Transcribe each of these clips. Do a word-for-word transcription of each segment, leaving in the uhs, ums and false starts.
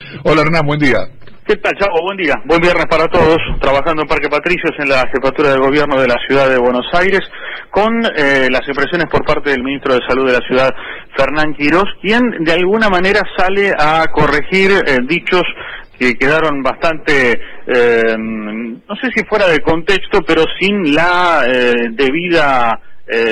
Hola Hernán, buen día. ¿Qué tal, Chavo? Buen día. Buen viernes para todos. Trabajando en Parque Patricios, en la Jefatura de Gobierno de la Ciudad de Buenos Aires, con eh, las expresiones por parte del Ministro de Salud de la Ciudad, Fernán Quirós, quien de alguna manera sale a corregir eh, dichos que quedaron bastante, eh, no sé si fuera de contexto, pero sin la eh, debida eh,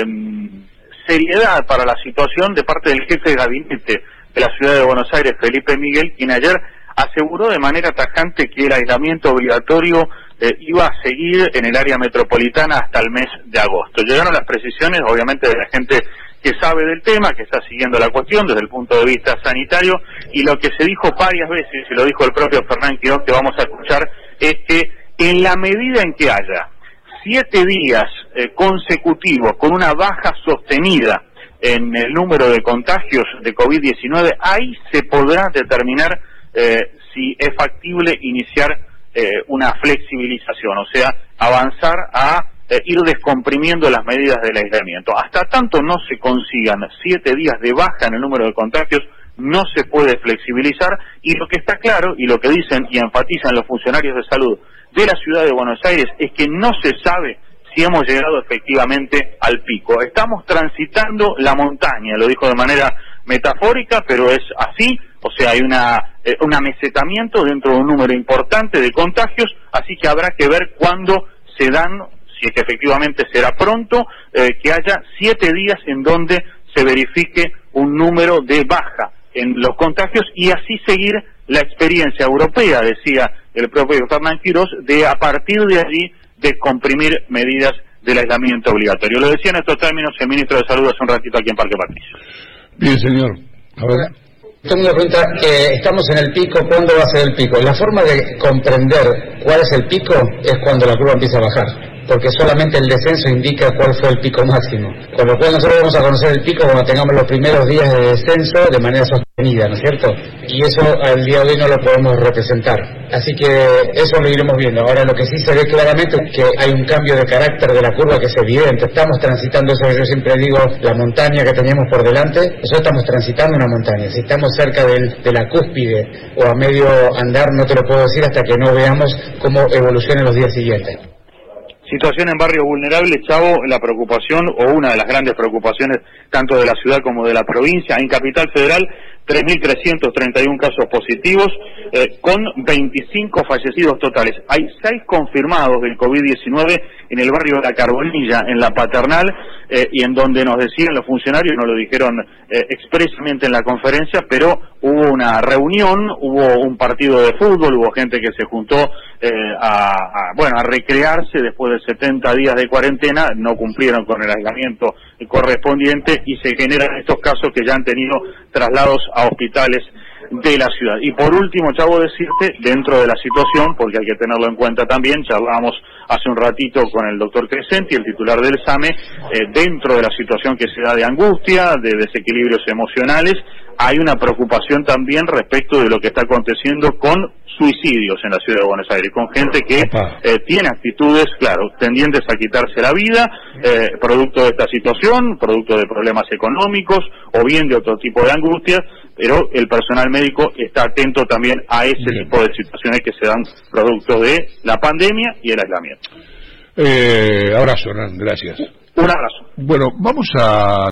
seriedad para la situación de parte del jefe de gabinete de la Ciudad de Buenos Aires, Felipe Miguel, quien ayer aseguró de manera tajante que el aislamiento obligatorio eh, iba a seguir en el área metropolitana hasta el mes de agosto. Llegaron las precisiones, obviamente, de la gente que sabe del tema, que está siguiendo la cuestión desde el punto de vista sanitario, y lo que se dijo varias veces, y lo dijo el propio Fernán Quirós, que vamos a escuchar, es que en la medida en que haya siete días eh, consecutivos con una baja sostenida en el número de contagios de COVID diecinueve, ahí se podrá determinar eh, si es factible iniciar eh, una flexibilización, o sea, avanzar a eh, ir descomprimiendo las medidas del aislamiento. Hasta tanto no se consigan siete días de baja en el número de contagios, no se puede flexibilizar, y lo que está claro, y lo que dicen y enfatizan los funcionarios de salud de la Ciudad de Buenos Aires, es que no se sabe si hemos llegado efectivamente al pico. Estamos transitando la montaña, lo dijo de manera metafórica, pero es así, o sea, hay una eh, un amesetamiento dentro de un número importante de contagios, así que habrá que ver cuándo se dan, si es que efectivamente será pronto, eh, que haya siete días en donde se verifique un número de baja en los contagios y así seguir la experiencia europea, decía el propio Fernán Quirós, de a partir de allí descomprimir medidas del aislamiento obligatorio. Lo decía en estos términos el ministro de Salud hace un ratito aquí en Parque Patricios. Bien, señor. A ver. Tengo una pregunta, eh, estamos en el pico, ¿cuándo va a ser el pico? La forma de comprender cuál es el pico es cuando la curva empieza a bajar, porque solamente el descenso indica cuál fue el pico máximo. Con lo cual nosotros vamos a conocer el pico cuando tengamos los primeros días de descenso de manera sostenida, ¿no es cierto? Y eso al día de hoy no lo podemos representar. Así que eso lo iremos viendo. Ahora lo que sí se ve claramente es que hay un cambio de carácter de la curva que es evidente. Estamos transitando eso que yo siempre digo, la montaña que teníamos por delante. Nosotros estamos transitando una montaña. Si estamos cerca del, de la cúspide o a medio andar, no te lo puedo decir hasta que no veamos cómo evolucionan los días siguientes. Situación en barrios vulnerables, Chavo, la preocupación, o una de las grandes preocupaciones, tanto de la ciudad como de la provincia. En Capital Federal, tres mil trescientos treinta y uno casos positivos, eh, con veinticinco fallecidos totales. Hay seis confirmados del COVID diecinueve en el barrio de La Carbonilla, en La Paternal, eh, y en donde nos decían los funcionarios, nos lo dijeron eh, expresamente en la conferencia, pero hubo una reunión, hubo un partido de fútbol, hubo gente que se juntó eh, a, a, bueno, a recrearse después de setenta días de cuarentena, no cumplieron con el aislamiento correspondiente y se generan estos casos que ya han tenido traslados a hospitales de la ciudad. Y por último, Chavo, decirte, dentro de la situación, porque hay que tenerlo en cuenta también, charlábamos hace un ratito con el doctor Crescenti, el titular del SAME, eh, dentro de la situación que se da de angustia, de desequilibrios emocionales, hay una preocupación también respecto de lo que está aconteciendo con suicidios en la Ciudad de Buenos Aires, con gente que eh, tiene actitudes, claro, tendientes a quitarse la vida, eh, producto de esta situación, producto de problemas económicos o bien de otro tipo de angustias, pero el personal médico está atento también a ese Bien. tipo de situaciones que se dan producto de la pandemia y el aislamiento. Eh, abrazo, Hernán, gracias. Un abrazo. Bueno, vamos a